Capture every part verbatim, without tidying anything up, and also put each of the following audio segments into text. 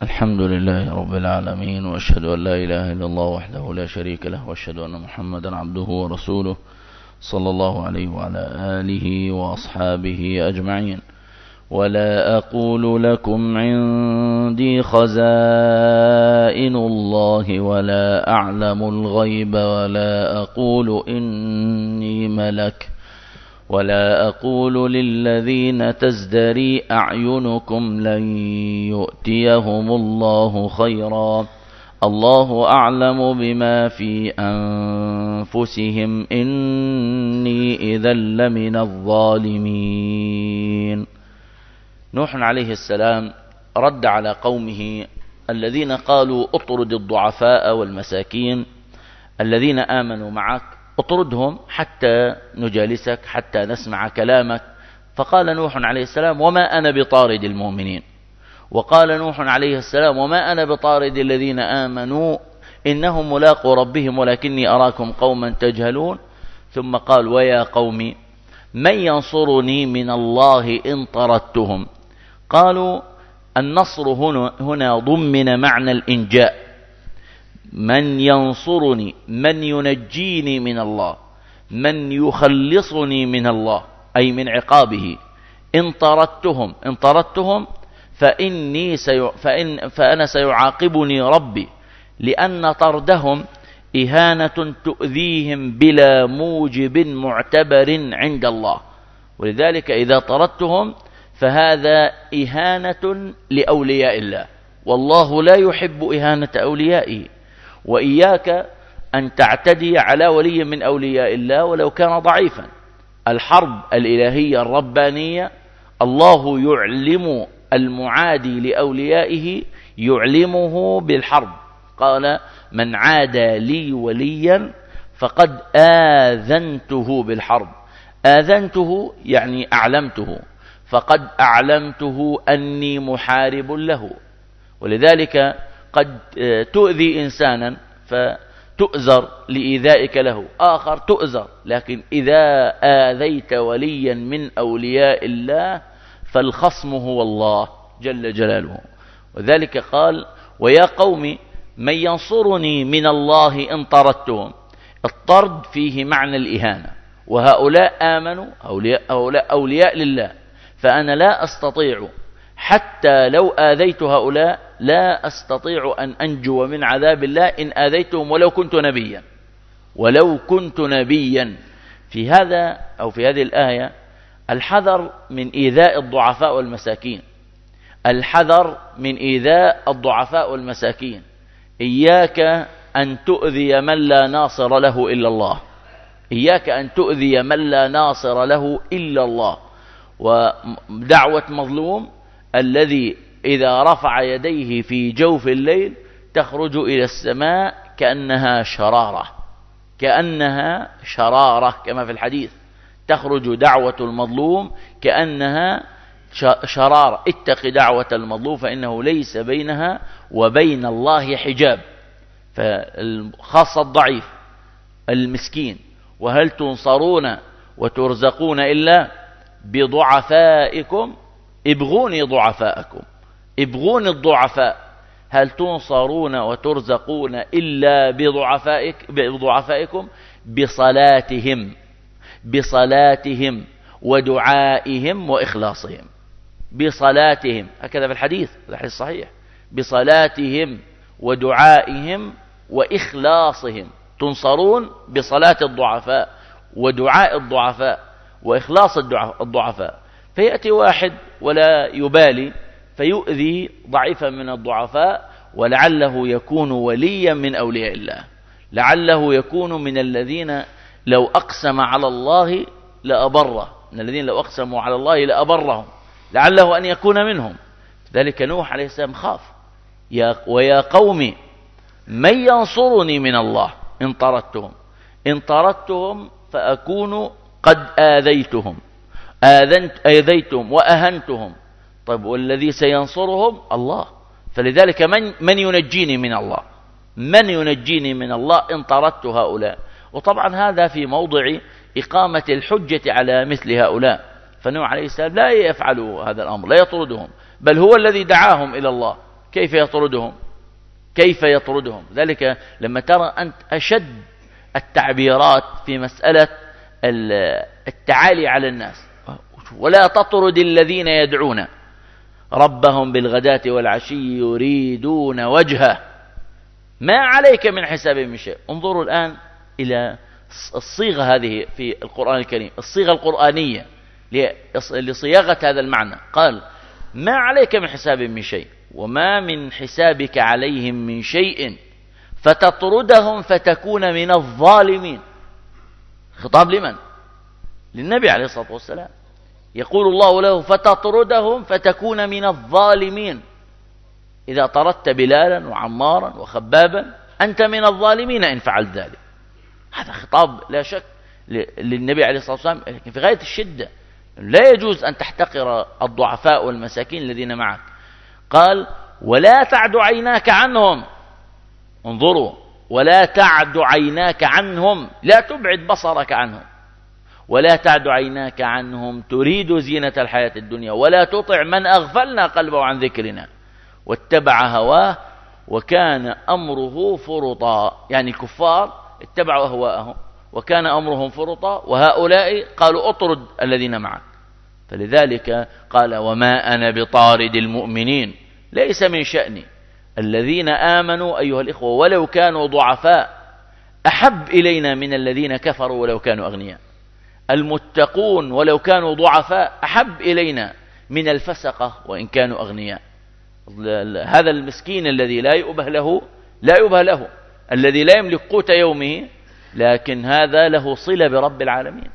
الحمد لله رب العالمين، وأشهد أن لا إله إلا الله وحده لا شريك له، وأشهد أن محمدا عبده ورسوله صلى الله عليه وعلى آله وأصحابه أجمعين. ولا أقول لكم عندي خزائن الله ولا أعلم الغيب ولا أقول إني ملك ولا أقول للذين تزدري أعينكم لن يؤتيهم الله خيرا، الله أعلم بما في أنفسهم إني إذا لمن الظالمين. نوح عليه السلام رد على قومه الذين قالوا اطرد الضعفاء والمساكين الذين آمنوا معك، اطردهم حتى نجالسك حتى نسمع كلامك. فقال نوح عليه السلام وما أنا بطارد المؤمنين، وقال نوح عليه السلام وما أنا بطارد الذين آمنوا إنهم ملاقوا ربهم ولكني أراكم قوما تجهلون. ثم قال ويا قوم من ينصرني من الله إن طردتهم. قالوا النصر هنا, هنا ضمن معنى الإنجاء، من ينصرني من ينجيني من الله، من يخلصني من الله أي من عقابه. إن طردتهم إن طردتهم فإني سي فإن فأنا سيعاقبني ربي، لأن طردهم إهانة تؤذيهم بلا موجب معتبر عند الله، ولذلك إذا طردتهم فهذا إهانة لأولياء الله، والله لا يحب إهانة أوليائه. وإياك أن تعتدي على ولي من أولياء الله ولو كان ضعيفا. الحرب الإلهية الربانية الله يعلم المعادي لأوليائه، يعلمه بالحرب. قال من عادى لي وليا فقد آذنته بالحرب. آذنته يعني أعلمته، فقد أعلمته أني محارب له. ولذلك قد تؤذي إنسانا فتؤذر لإيذائك له، آخر تؤذر، لكن إذا آذيت وليا من أولياء الله فالخصم هو الله جل جلاله. وذلك قال ويا قوم من ينصرني من الله إن طردتهم. الطرد فيه معنى الإهانة، وهؤلاء آمنوا أولياء, أولياء, أولياء لله، فأنا لا أستطيع حتى لو آذيت هؤلاء لا أستطيع أن أنجو من عذاب الله إن آذيتهم ولو كنت نبيا ولو كنت نبيا. في هذا أو في هذه الآية الحذر من إيذاء الضعفاء والمساكين، الحذر من إيذاء الضعفاء والمساكين. إياك أن تؤذي من لا ناصر له إلا الله، إياك أن تؤذي من لا ناصر له إلا الله. ودعوة مظلوم الذي إذا رفع يديه في جوف الليل تخرج إلى السماء كأنها شرارة، كأنها شرارة كما في الحديث، تخرج دعوة المظلوم كأنها شرارة. اتق دعوة المظلوم فإنه ليس بينها وبين الله حجاب. فخاصة الضعيف المسكين، وهل تنصرون وترزقون إلا بضعفائكم، ابغوني ضعفاءكم، ابغوني الضعفاء. هل تنصرون وترزقون إلا بضعفائك بضعفائكم بصلاتهم بصلاتهم ودعائهم وإخلاصهم. بصلاتهم هكذا في الحديث الحديث الصحيح، بصلاتهم ودعائهم وإخلاصهم. تنصرون بصلاة الضعفاء ودعاء الضعفاء وإخلاص الضعفاء. فيأتي واحد ولا يبالي فيؤذي ضعيفا من الضعفاء، ولعله يكون وليا من أولياء الله، لعله يكون من الذين لو أقسم على الله لأبره، من الذين لو أقسموا على الله لأبرهم، لعله أن يكون منهم. ذلك نوح عليه السلام خاف. يا ويا قوم من ينصرني من الله إن طردتهم. إن طردتهم فأكون قد آذيتهم، آذنت آذيتهم وأهنتهم. طيب والذي سينصرهم الله، فلذلك من من ينجيني من الله؟ من ينجيني من الله إن طردت هؤلاء؟ وطبعا هذا في موضع إقامة الحجة على مثل هؤلاء. فنوح عليه السلام لا يفعل هذا الأمر، لا يطردهم، بل هو الذي دعاهم إلى الله كيف يطردهم كيف يطردهم ذلك لما ترى أنت أشد التعبيرات في مسألة التعالي على الناس، ولا تطرد الذين يدعون ربهم بالغداة والعشي يريدون وجهه ما عليك من حسابهم من شيء. انظروا الآن إلى الصيغة هذه في القرآن الكريم، الصيغة القرآنية لصياغة هذا المعنى. قال ما عليك من حسابهم من شيء وما من حسابك عليهم من شيء فتطردهم فتكون من الظالمين. خطاب لمن؟ للنبي عليه الصلاة والسلام. يقول الله له فتطردهم فتكون من الظالمين. إذا طردت بلالا وعمارا وخبابا أنت من الظالمين إن فعلت ذلك. هذا خطاب لا شك للنبي عليه الصلاة والسلام، لكن في غاية الشدة. لا يجوز أن تحتقر الضعفاء والمساكين الذين معك. قال ولا تعد عيناك عنهم. انظروا، ولا تعد عيناك عنهم، لا تبعد بصرك عنهم. ولا تعد عيناك عنهم تريد زينة الحياة الدنيا ولا تطع من أغفلنا قلبه عن ذكرنا واتبع هواه وكان أمره فرطا. يعني الكفار اتبعوا أهواءهم وكان أمرهم فرطا، وهؤلاء قالوا اطرد الذين معك. فلذلك قال وما أنا بطارد المؤمنين، ليس من شأني. الذين آمنوا أيها الإخوة ولو كانوا ضعفاء أحب إلينا من الذين كفروا ولو كانوا أغنياء. المتقون ولو كانوا ضعفاء أحب إلينا من الفسقة وإن كانوا أغنياء. هذا المسكين الذي لا يؤبه له لا يؤبه له الذي لا يملك قوت يومه، لكن هذا له صلة برب العالمين.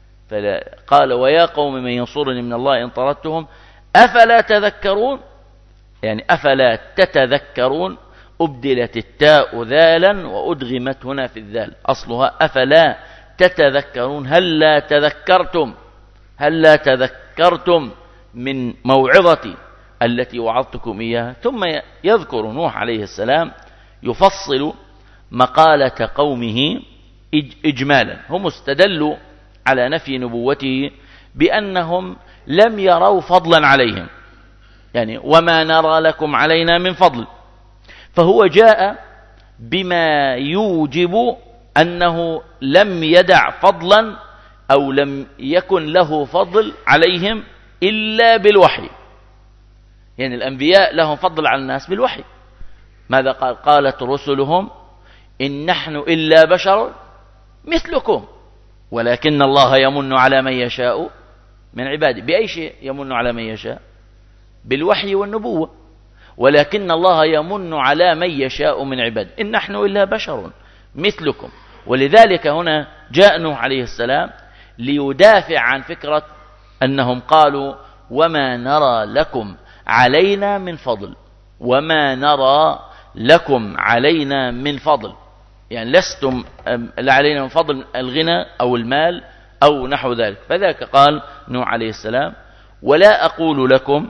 قال ويا قوم من ينصرني من الله إن طردتهم أفلا تذكرون. يعني أفلا تتذكرون، أبدلت التاء ذالا وأدغمت هنا في الذال، أصلها أفلا تتذكرون. هل لا تذكرتم هل لا تذكرتم من موعظتي التي وعظتكم إياها. ثم يذكر نوح عليه السلام يفصل مقالة قومه إجمالا. هم استدلوا على نفي نبوته بأنهم لم يروا فضلا عليهم، يعني وما نرى لكم علينا من فضل. فهو جاء بما يوجب أنه لم يدع فضلا أو لم يكن له فضل عليهم إلا بالوحي. يعني الأنبياء لهم فضل على الناس بالوحي. ماذا قال؟ قالت رسلهم إن نحن إلا بشر مثلكم ولكن الله يمن على من يشاء من عباده. بأي شيء يمن على من يشاء؟ بالوحي والنبوة. ولكن الله يمن على من يشاء من عباده. إن نحن إلا بشر مثلكم. ولذلك هنا جاء نوح عليه السلام ليدافع عن فكرة أنهم قالوا وما نرى لكم علينا من فضل. وما نرى لكم علينا من فضل، يعني لستم علينا من فضل الغنى أو المال أو نحو ذلك. فذلك قال نوح عليه السلام ولا أقول لكم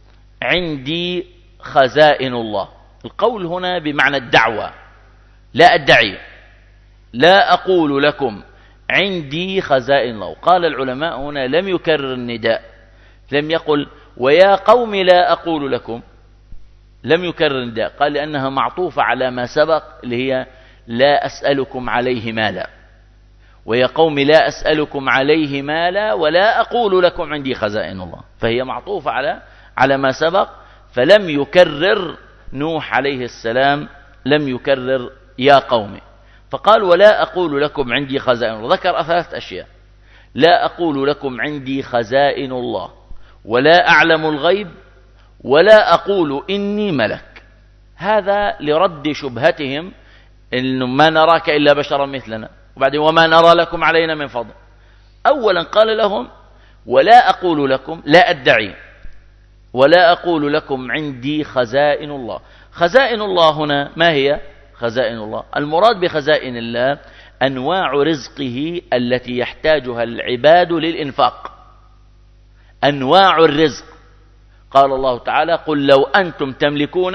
عندي خزائن الله. القول هنا بمعنى الدعوة، لا أدعي. لا أقول لكم عندي خزائن الله. قال العلماء هنا لم يكرر النداء، لم يقل ويا قوم لا أقول لكم، لم يكرر النداء. قال لأنها معطوفة على ما سبق اللي هي لا أسألكم عليه مالا. ويا قوم لا أسألكم عليه مالا ولا أقول لكم عندي خزائن الله، فهي معطوفة على على ما سبق. فلم يكرر نوح عليه السلام، لم يكرر يا قوم. فقال ولا أقول لكم عندي خزائن الله. ذكر ثلاث أشياء: لا أقول لكم عندي خزائن الله، ولا أعلم الغيب، ولا أقول إني ملك. هذا لرد شبهتهم إنه ما نراك إلا بشرا مثلنا، وبعدين وما نرى لكم علينا من فضل. أولا قال لهم ولا أقول لكم، لا أدعي، ولا أقول لكم عندي خزائن الله. خزائن الله هنا ما هي خزائن الله؟ المراد بخزائن الله أنواع رزقه التي يحتاجها العباد للإنفاق، أنواع الرزق. قال الله تعالى قل لو أنتم تملكون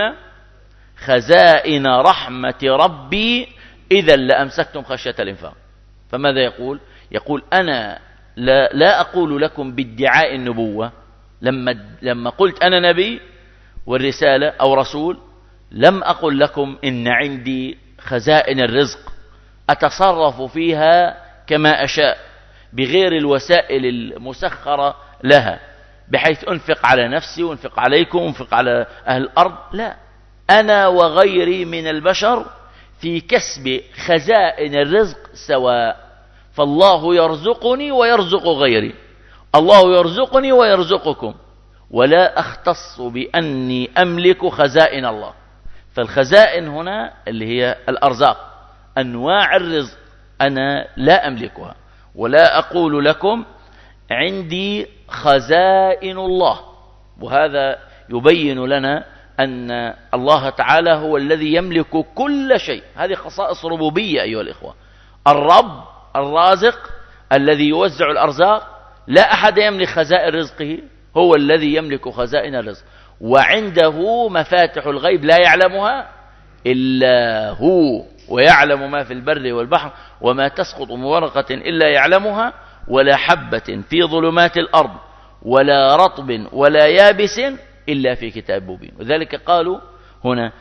خزائن رحمة ربي إذا لأمسكتم خشية الإنفاق. فماذا يقول؟ يقول أنا لا, لا أقول لكم بادعاء النبوة. لما, لما قلت أنا نبي والرسالة أو رسول، لم أقل لكم إن عندي خزائن الرزق أتصرف فيها كما أشاء بغير الوسائل المسخرة لها، بحيث أنفق على نفسي وأنفق عليكم وأنفق على أهل الأرض. لا، أنا وغيري من البشر في كسب خزائن الرزق سواء، فالله يرزقني ويرزق غيري، الله يرزقني ويرزقكم، ولا أختص بأني أملك خزائن الله. فالخزائن هنا اللي هي الأرزاق، أنواع الرزق أنا لا أملكها، ولا أقول لكم عندي خزائن الله. وهذا يبين لنا أن الله تعالى هو الذي يملك كل شيء. هذه خصائص ربوبية أيها الإخوة. الرب الرازق الذي يوزع الأرزاق، لا أحد يملك خزائن رزقه، هو الذي يملك خزائن الرزق، وعنده مفاتح الغيب لا يعلمها إلا هو، ويعلم ما في البر والبحر وما تسقط من ورقة إلا يعلمها، ولا حبة في ظلمات الأرض ولا رطب ولا يابس إلا في كتاب مبين. وذلك قالوا هنا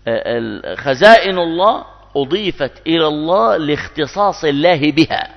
خزائن الله أضيفت إلى الله لاختصاص الله بها.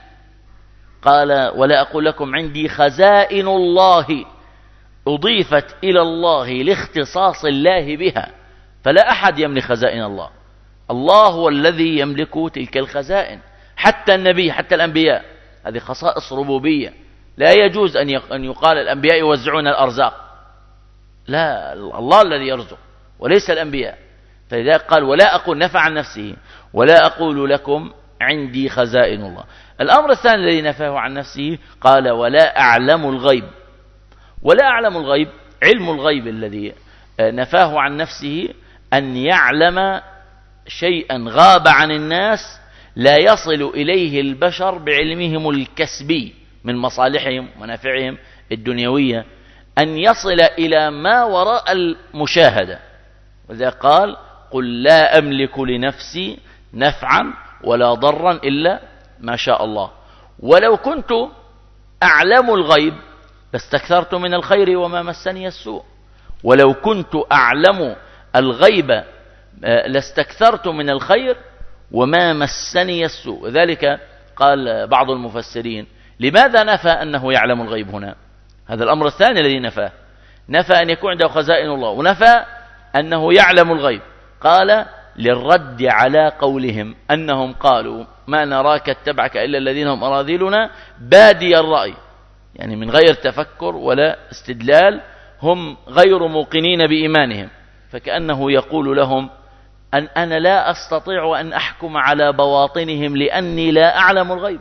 قال ولا أقول لكم عندي خزائن الله، أضيفت إلى الله لاختصاص الله بها، فلا أحد يملك خزائن الله، الله هو الذي يملك تلك الخزائن. حتى النبي، حتى الأنبياء، هذه خصائص ربوبية. لا يجوز أن يقال الأنبياء يوزعون الأرزاق، لا، الله الذي يرزق وليس الأنبياء. فلذلك قال ولا أقول، نفى عن نفسه، ولا أقول لكم عندي خزائن الله. الأمر الثاني الذي نفاه عن نفسه قال ولا أعلم الغيب. ولا أعلم الغيب، علم الغيب الذي نفاه عن نفسه أن يعلم شيئا غاب عن الناس لا يصل إليه البشر بعلمهم الكسبي من مصالحهم ومنافعهم الدنيوية، أن يصل إلى ما وراء المشاهدة. وذا قال قل لا أملك لنفسي نفعا ولا ضرا إلا ما شاء الله، ولو كنت أعلم الغيب لاستكثرت من الخير وما مسني السوء. ولو كنت أعلم الغيب لاستكثرت من الخير وما مسني السوء. ذلك قال بعض المفسرين لماذا نفى أنه يعلم الغيب هنا؟ هذا الأمر الثاني الذي نفاه، نفى أن يكون عنده خزائن الله، ونفى أنه يعلم الغيب. قال للرد على قولهم أنهم قالوا ما نراك اتبعك إلا الذين هم أراذلنا بادي الرأي، يعني من غير تفكر ولا استدلال، هم غير موقنين بإيمانهم. فكأنه يقول لهم أن أنا لا أستطيع أن أحكم على بواطنهم لأني لا أعلم الغيب،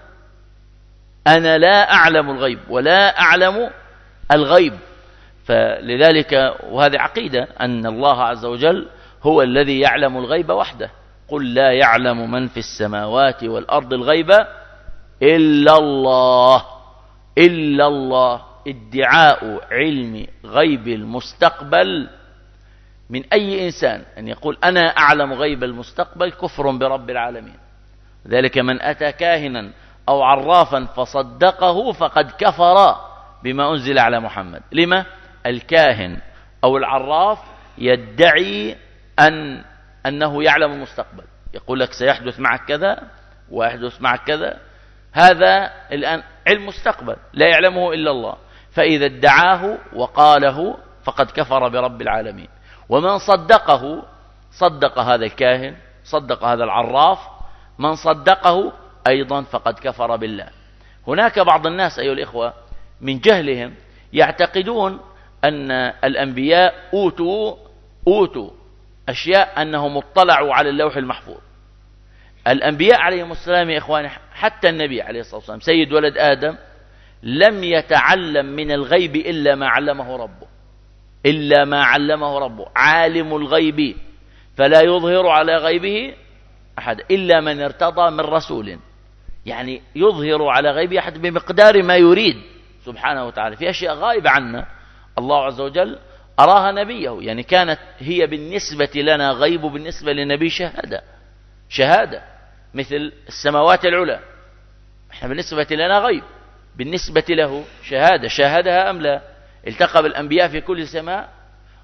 أنا لا أعلم الغيب ولا أعلم الغيب. فلذلك وهذه عقيدة أن الله عز وجل هو الذي يعلم الغيب وحده. قل لا يعلم من في السماوات والأرض الغيب إلا الله، إلا الله. ادعاء علم غيب المستقبل من أي إنسان أن يقول أنا أعلم غيب المستقبل كفر برب العالمين. ذلك من أتى كاهنا أو عرافا فصدقه فقد كفر بما أنزل على محمد. لما؟ الكاهن أو العراف يدعي أن أنه يعلم المستقبل، يقول لك سيحدث معك كذا ويحدث معك كذا، هذا الآن علم مستقبل لا يعلمه إلا الله، فإذا ادعاه وقاله فقد كفر برب العالمين. ومن صدقه، صدق هذا الكاهن، صدق هذا العراف، من صدقه أيضا فقد كفر بالله. هناك بعض الناس أيها الإخوة من جهلهم يعتقدون أن الأنبياء أوتوا أوتوا أشياء أنهم اطلعوا على اللوح المحفوظ. الأنبياء عليهم السلام يا إخواني، حتى النبي عليه الصلاة والسلام سيد ولد آدم لم يتعلم من الغيب إلا ما علمه ربه، إلا ما علمه ربه. عالم الغيب فلا يظهر على غيبه أحد إلا من ارتضى من رسول، يعني يظهر على غيبه أحد بمقدار ما يريد سبحانه وتعالى. في أشياء غائبة عنا الله عز وجل أراها نبيه، يعني كانت هي بالنسبة لنا غيب، بالنسبة للنبي شهادة شهادة مثل السماوات العلى، احنا بالنسبة لنا غيب، بالنسبة له شهادة، شاهدها أم لا؟ التقى بالأنبياء في كل سماء،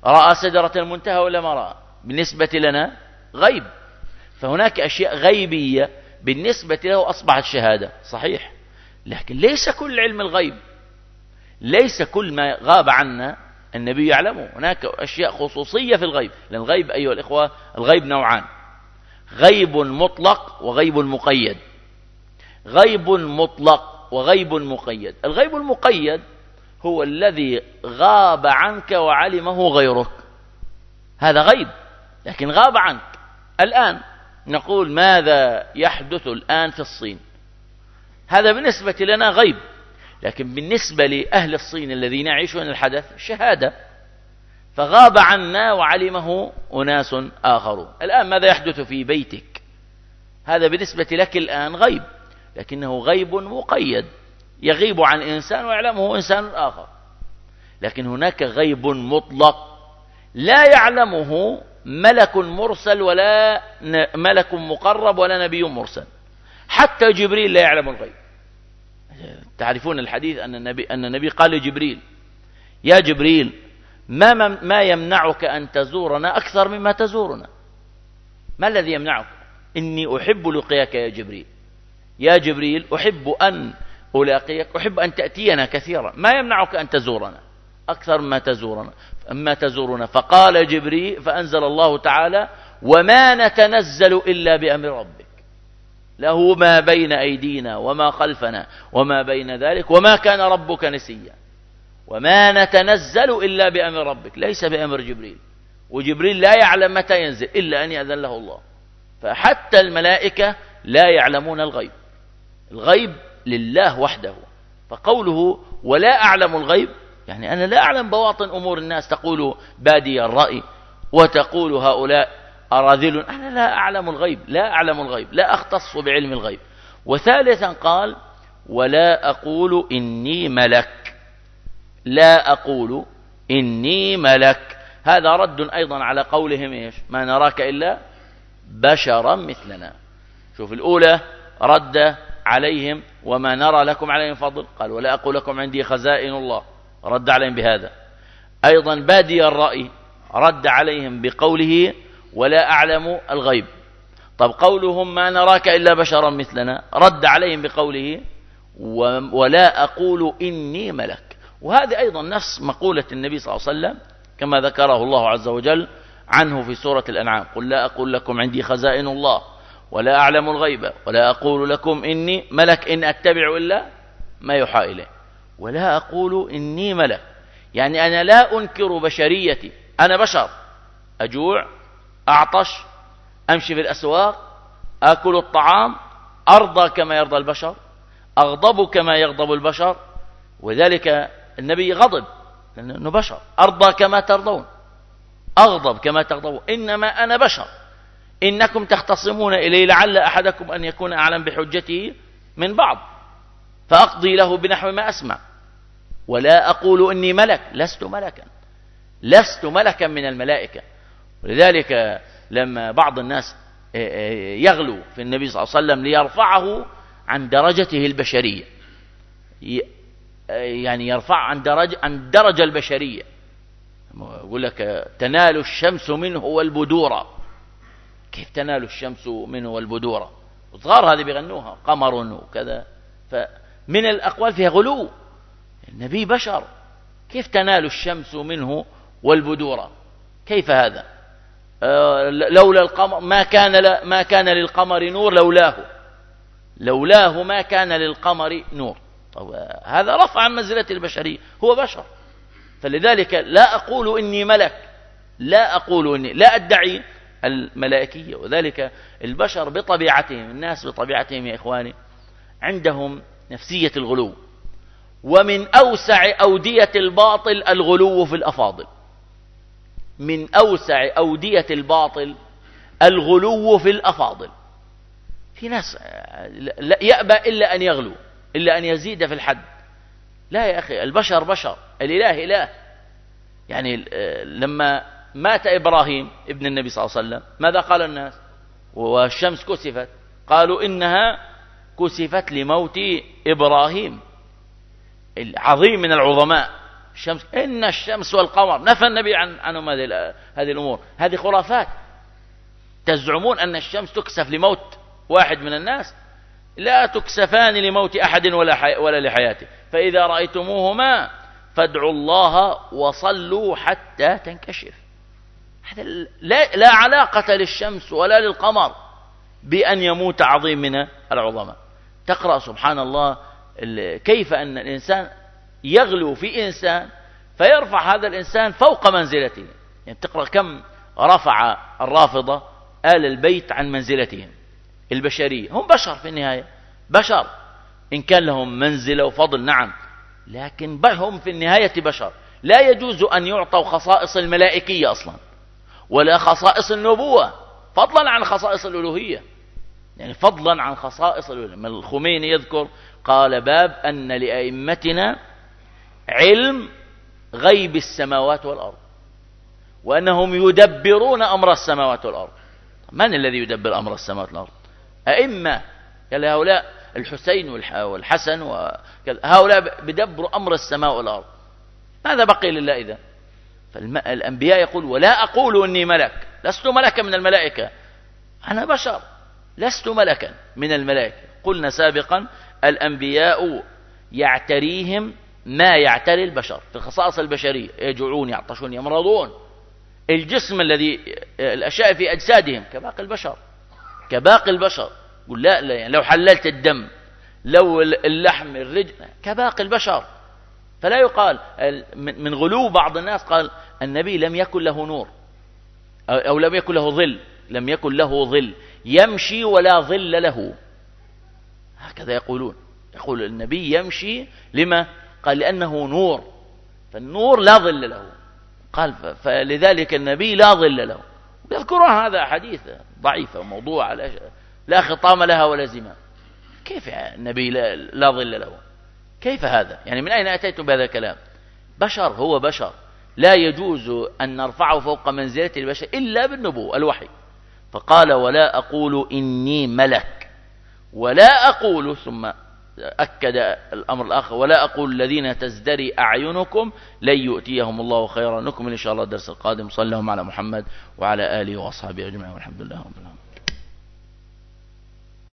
رأى سدرة المنتهى ولا ما رأى؟ بالنسبة لنا غيب. فهناك أشياء غيبية بالنسبة له أصبحت شهادة، صحيح، لكن ليس كل علم الغيب، ليس كل ما غاب عنا النبي يعلمه. هناك أشياء خصوصية في الغيب، لأن الغيب أيها الإخوة الغيب نوعان: غيب مطلق وغيب مقيد. غيب مطلق وغيب مقيد. الغيب المقيد هو الذي غاب عنك وعلمه غيرك، هذا غيب، لكن غاب عنك. الآن نقول ماذا يحدث الآن في الصين، هذا بالنسبة لنا غيب، لكن بالنسبة لأهل الصين الذين يعيشون الحدث شهادة، فغاب عنا وعلمه أناس آخرون. الآن ماذا يحدث في بيتك، هذا بالنسبة لك الآن غيب، لكنه غيب مقيد، يغيب عن إنسان ويعلمه إنسان آخر. لكن هناك غيب مطلق لا يعلمه ملك مرسل ولا ملك مقرب ولا نبي مرسل، حتى جبريل لا يعلم الغيب. تعرفون الحديث أن النبي, أن النبي قال لجبريل: يا جبريل، ما, ما يمنعك أن تزورنا أكثر مما تزورنا؟ ما الذي يمنعك؟ إني أحب لقياك يا جبريل. يا جبريل، أحب أن ألاقيك، أحب أن تأتينا كثيرا، ما يمنعك أن تزورنا أكثر مما تزورنا أما تزورنا؟ فقال جبريل، فأنزل الله تعالى: وما نتنزل إلا بأمر ربك، له ما بين أيدينا وما خلفنا وما بين ذلك وما كان ربك نسيا. وما نتنزل إلا بأمر ربك، ليس بأمر جبريل، وجبريل لا يعلم متى ينزل إلا أن يأذن له الله. فحتى الملائكة لا يعلمون الغيب، الغيب لله وحده. فقوله ولا أعلم الغيب، يعني أنا لا أعلم بواطن أمور الناس. تقول بادي الرأي وتقول هؤلاء أراذل، أنا لا أعلم الغيب، لا أعلم الغيب، لا أختص بعلم الغيب. وثالثا قال: ولا أقول إني ملك، لا أقول إني ملك. هذا رد أيضا على قولهم إيش؟ ما نراك إلا بشرا مثلنا. شوف الأولى رد عليهم: وما نرى لكم عليهم فضل. قال: ولا أقول لكم عندي خزائن الله، رد عليهم بهذا. أيضا بادي الرأي رد عليهم بقوله: ولا أعلم الغيب. طب قولهم ما نراك إلا بشرا مثلنا، رد عليهم بقوله: ولا أقول إني ملك. وهذا أيضا نفس مقولة النبي صلى الله عليه وسلم كما ذكره الله عز وجل عنه في سورة الأنعام: قل لا أقول لكم عندي خزائن الله ولا أعلم الغيب ولا أقول لكم إني ملك إن أتبع إلا ما يوحى إليه. ولا أقول إني ملك، يعني أنا لا أنكر بشريتي، أنا بشر، أجوع، أعطش، أمشي في الأسواق، أكل الطعام، أرضى كما يرضى البشر، أغضب كما يغضب البشر. وذلك النبي غضب لأنه بشر: أرضى كما ترضون، أغضب كما تغضبون، إنما أنا بشر، إنكم تختصمون إلي لعل أحدكم أن يكون أعلم بحجته من بعض، فأقضي له بنحو ما أسمع. ولا أقول إني ملك، لست ملكا، لست ملكا من الملائكة. ولذلك لما بعض الناس يغلو في النبي صلى الله عليه وسلم ليرفعه عن درجته البشرية، يعني يرفع عن درجة عن درجة البشرية، يقول لك تنال الشمس منه والبدورة. كيف تنال الشمس منه والبدورة؟ صغار هذه بيغنوها قمر وكذا. فمن الأقوال فيها غلو، النبي بشر، كيف تنال الشمس منه والبدورة؟ كيف هذا؟ آه لولا القمر ما كان ما كان للقمر نور، لولاه لولاه ما كان للقمر نور. طب هذا رفع عن منزلة البشرية، هو بشر. فلذلك لا أقول إني ملك، لا أقول إني لا أدعي الملائكية. وذلك البشر بطبيعتهم، الناس بطبيعتهم يا إخواني، عندهم نفسية الغلو. ومن أوسع أودية الباطل الغلو في الأفاضل، من أوسع أودية الباطل الغلو في الأفاضل. في ناس لا يأبى إلا أن يغلو، إلا أن يزيد في الحد. لا يا أخي، البشر بشر، الإله إله. يعني لما مات إبراهيم ابن النبي صلى الله عليه وسلم ماذا قال الناس؟ والشمس كسفت، قالوا إنها كسفت لموت إبراهيم، العظيم من العظماء، الشمس، إن الشمس والقمر، نفى النبي عن عنهم هذه هذه الأمور. هذه خرافات. تزعمون أن الشمس تكسف لموت واحد من الناس، لا تكسفان لموت أحد ولا حي... ولا لحياته. فإذا رأيتموهما فادعوا الله وصلوا حتى تنكشف. هذا لا... لا علاقة للشمس ولا للقمر بأن يموت عظيم من العظماء. تقرأ سبحان الله كيف أن الإنسان يغلو في إنسان فيرفع هذا الإنسان فوق منزلته. يعني تقرأ كم رفع الرافضة آل البيت عن منزلتهم البشرية. هم بشر في النهاية، بشر، إن كان لهم منزلة وفضل نعم، لكن هم في النهاية بشر. لا يجوز أن يعطوا خصائص الملائكية أصلا ولا خصائص النبوة، فضلا عن خصائص الألوهية. يعني فضلا عن خصائص الألوهية. من الخميني يذكر قال باب أن لأئمتنا علم غيب السماوات والأرض، وأنهم يدبرون أمر السماوات والأرض. من الذي يدبر أمر السماوات والأرض؟ أئمة. قال هؤلاء الحسين والحسن هؤلاء بدبروا أمر السماء والأرض. ماذا بقي لله إذا؟ فالأنبياء يقول ولا أقول إني ملك، لست ملكا من الملائكة، أنا بشر، لست ملكا من الملائكة. قلنا سابقا الأنبياء يعتريهم ما يعتري البشر في الخصائص البشرية، يجوعون يعطشون يمرضون. الجسم الذي الأشياء في أجسادهم كباقي البشر، كباقي البشر. قل لا, لا يعني لو حللت الدم، لو اللحم، الرجل، كباقي البشر. فلا يقال من غلو بعض الناس قال النبي لم يكن له نور أو لم يكن له ظل، لم يكن له ظل يمشي ولا ظل له، هكذا يقولون. يقول النبي يمشي لما؟ قال لأنه نور، فالنور لا ظل له، قال فلذلك النبي لا ظل له. يذكرون هذا حديث ضعيفة وموضوع لا خطام لها ولا زمام. كيف النبي لا, لا ظل له؟ كيف هذا؟ يعني من أين أتيتم بهذا الكلام؟ بشر، هو بشر، لا يجوز أن نرفعه فوق منزلة البشر إلا بالنبوة الوحي. فقال ولا أقول إني ملك، ولا أقول، ثم أكد الأمر الآخر ولا أقول الذين تزدري أعينكم لن يؤتيهم الله خيرا. نكمل إن شاء الله الدرس القادم. صلى الله على محمد وعلى آله وأصحابه أجمعين والحمد لله رب العالمين.